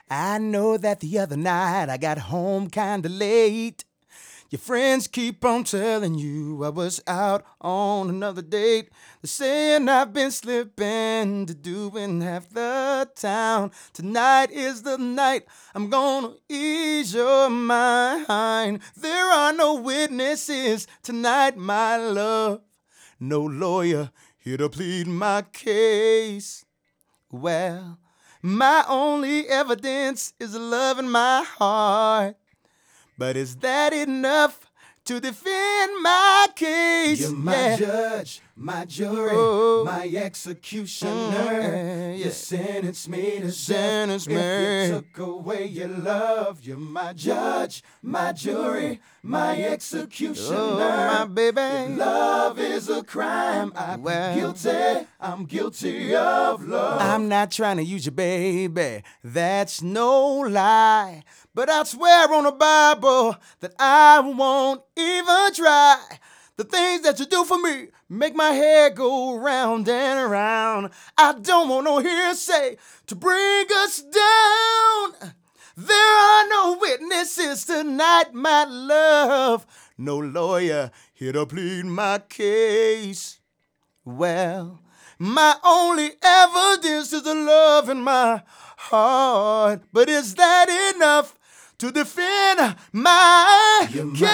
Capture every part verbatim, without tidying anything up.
I know that the other night I got home kinda late. Your friends keep on telling you I was out on another date. They're saying I've been slipping to doing half the town. Tonight is the night I'm gonna ease your mind. There are no witnesses tonight, my love. No lawyer here to plead my case. Well, my only evidence is the love in my heart. But is that enough to defend my case? You're my yeah. judge, my jury, Oh. my executioner. Mm, yeah. You sentenced me to Sentence death me. if you took away your love. You're my judge, my jury, my executioner. Oh, my baby. If love is a crime, I'm Well. guilty. I'm guilty of love. I'm not trying to use you, baby. That's no lie. But I'll swear on the Bible that I won't even try. The things that you do for me make my head go round and around. I don't want no hearsay to bring us down. There are no witnesses tonight, my love. No lawyer here to plead my case. Well, my only evidence is the love in my heart. But is that enough to defend my You're my case?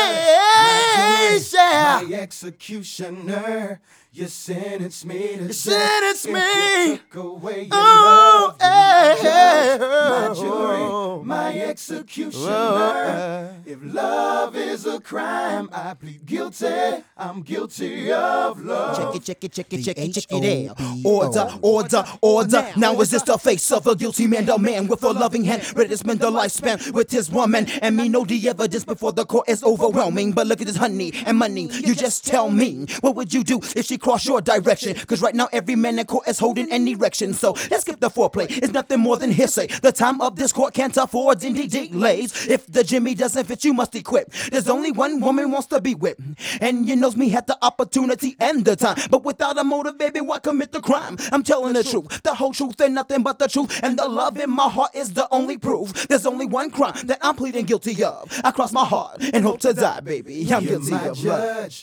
judge, my, Yeah. jury, my executioner. You sentenced me to You death sentenced if me. you took away your Oh, love. You're my hey, judge, my oh. jury, my executioner. Oh, If love is a crime, I plead guilty. I'm guilty of love. Check it, check it, check it, check it, check it out. Order, order, order. Now is this the face of a guilty man, the man with a loving hand, ready to spend the lifespan with his woman. And me know the evidence before the court is overwhelming. But look at this honey and money. You just tell me, what would you do if she crossed your direction? Cause right now every man in court is holding an erection. So let's skip the foreplay. It's nothing more than hearsay. The time of this court can't afford any delays. If the Jimmy doesn't fit, you must equip. There's only one woman wants to be with, and you knows me had the opportunity and the time. But without a motive, baby, why commit the crime? I'm telling the truth, the whole truth and nothing but the truth. And the love in my heart is the only proof. There's only one crime that I'm pleading guilty of. I cross my heart and hope to die, baby. I'm You're guilty my of love. judge,